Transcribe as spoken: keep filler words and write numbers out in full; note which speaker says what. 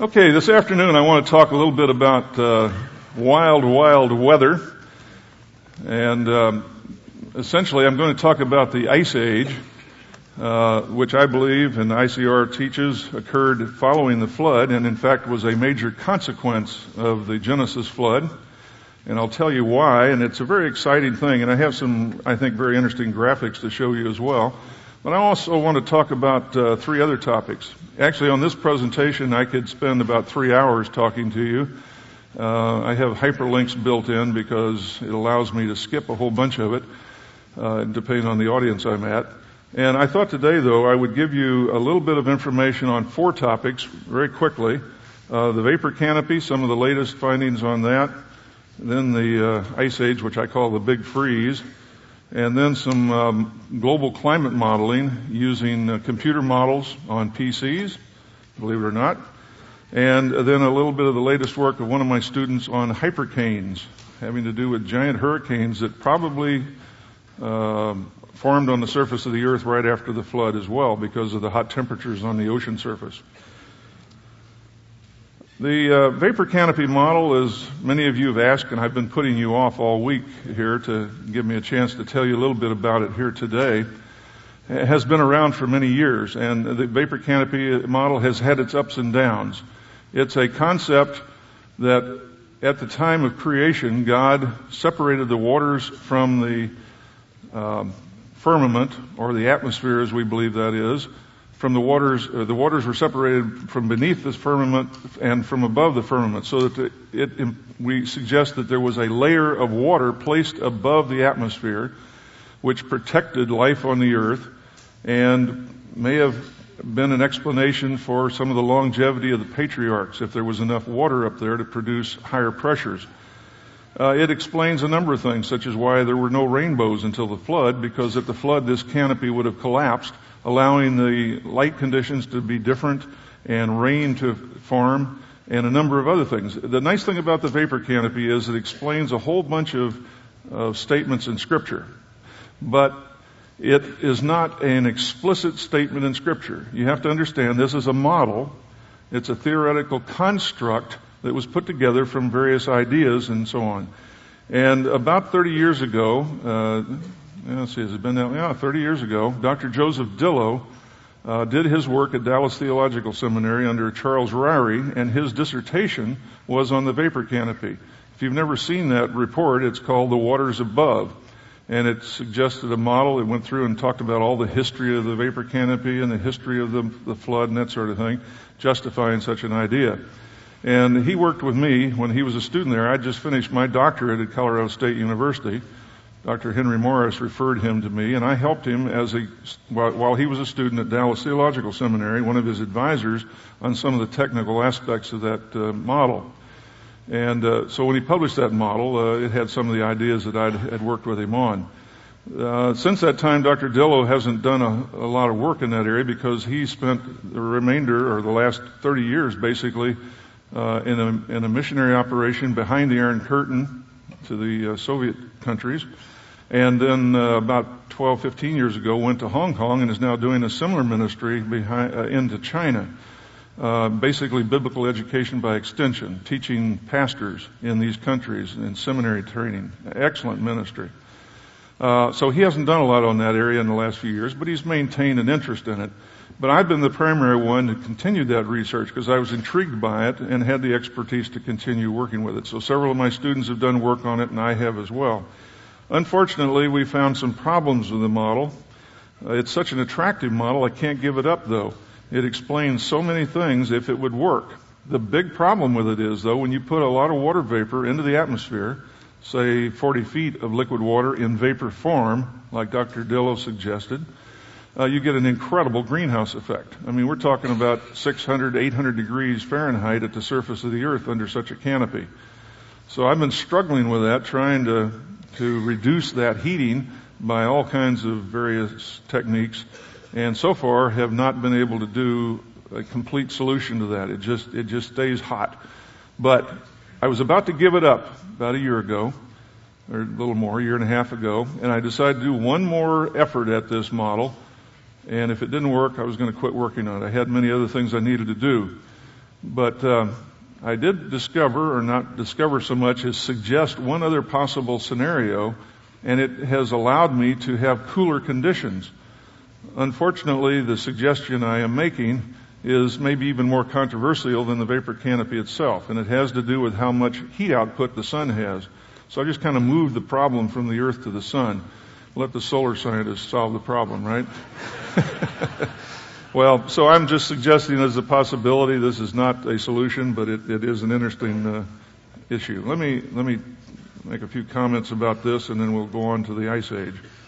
Speaker 1: Okay, this afternoon I want to talk a little bit about uh, wild, wild weather. And um, essentially I'm going to talk about the Ice Age, uh, which I believe and I C R teaches occurred following the flood and in fact was a major consequence of the Genesis flood. And I'll tell you why, and it's a very exciting thing, and I have some, I think, very interesting graphics to show you as well. But I also want to talk about uh, three other topics. Actually, on this presentation, I could spend about three hours talking to you. Uh, I have hyperlinks built in because it allows me to skip a whole bunch of it, uh, depending on the audience I'm at. And I thought today, though, I would give you a little bit of information on four topics very quickly. Uh, the vapor canopy, some of the latest findings on that. Then the uh, Ice Age, which I call the Big Freeze. And then some um, global climate modeling using uh, computer models on P Cs, believe it or not. And then a little bit of the latest work of one of my students on hypercanes, having to do with giant hurricanes that probably uh, formed on the surface of the earth right after the flood as well because of the hot temperatures on the ocean surface. The uh, vapor canopy model, as many of you have asked, and I've been putting you off all week here to give me a chance to tell you a little bit about it here today, has been around for many years, and the vapor canopy model has had its ups and downs. It's a concept that at the time of creation, God separated the waters from the um, firmament, or the atmosphere as we believe that is, from the waters, uh, the waters were separated from beneath this firmament and from above the firmament, so that it, it, we suggest that there was a layer of water placed above the atmosphere, which protected life on the earth, and may have been an explanation for some of the longevity of the patriarchs, if there was enough water up there to produce higher pressures. Uh, it explains a number of things, such as why there were no rainbows until the flood, because at the flood this canopy would have collapsed, allowing the light conditions to be different and rain to form and a number of other things. The nice thing about the vapor canopy is it explains a whole bunch of, of statements in Scripture. But it is not an explicit statement in Scripture. You have to understand this is a model. It's a theoretical construct that was put together from various ideas and so on. And about thirty years ago, uh, let's see, has it been that? Yeah, thirty years ago, Doctor Joseph Dillow uh, did his work at Dallas Theological Seminary under Charles Ryrie, and his dissertation was on the vapor canopy. If you've never seen that report, it's called The Waters Above, and it suggested a model. It went through and talked about all the history of the vapor canopy and the history of the, the flood and that sort of thing, justifying such an idea. And he worked with me when he was a student there. I just finished my doctorate at Colorado State University. Doctor Henry Morris referred him to me, and I helped him as a, while he was a student at Dallas Theological Seminary, one of his advisors on some of the technical aspects of that uh, model. And uh, so when he published that model, uh, it had some of the ideas that I had worked with him on. Uh, since that time, Doctor Dillow hasn't done a, a lot of work in that area because he spent the remainder, or the last thirty years basically, uh, in a, in a missionary operation behind the Iron Curtain to the uh, Soviet countries. And then uh, about twelve, fifteen years ago went to Hong Kong and is now doing a similar ministry behind, uh, into China. Uh, basically biblical education by extension, teaching pastors in these countries and seminary training. Excellent ministry. Uh, so he hasn't done a lot on that area in the last few years, but he's maintained an interest in it. But I've been the primary one to continue that research because I was intrigued by it and had the expertise to continue working with it. So several of my students have done work on it, and I have as well. Unfortunately, we found some problems with the model. Uh, it's such an attractive model, I can't give it up, though. It explains so many things if it would work. The big problem with it is, though, when you put a lot of water vapor into the atmosphere, say forty feet of liquid water in vapor form, like Doctor Dillow suggested, uh, you get an incredible greenhouse effect. I mean, we're talking about six hundred, eight hundred degrees Fahrenheit at the surface of the earth under such a canopy. So I've been struggling with that, trying to to reduce that heating by all kinds of various techniques, and so far have not been able to do a complete solution to that. It just it just stays hot. But I was about to give it up about a year ago, or a little more, a year and a half ago, and I decided to do one more effort at this model, and if it didn't work, I was going to quit working on it. I had many other things I needed to do. But uh, I did discover, or not discover so much as suggest one other possible scenario, and it has allowed me to have cooler conditions. Unfortunately, the suggestion I am making is maybe even more controversial than the vapor canopy itself, and it has to do with how much heat output the sun has. So I just kind of moved the problem from the earth to the sun. Let the solar scientists solve the problem, right? Well, so I'm just suggesting as a possibility. This is not a solution, but it, it is an interesting uh, issue. Let me let me make a few comments about this, and then we'll go on to the Ice Age.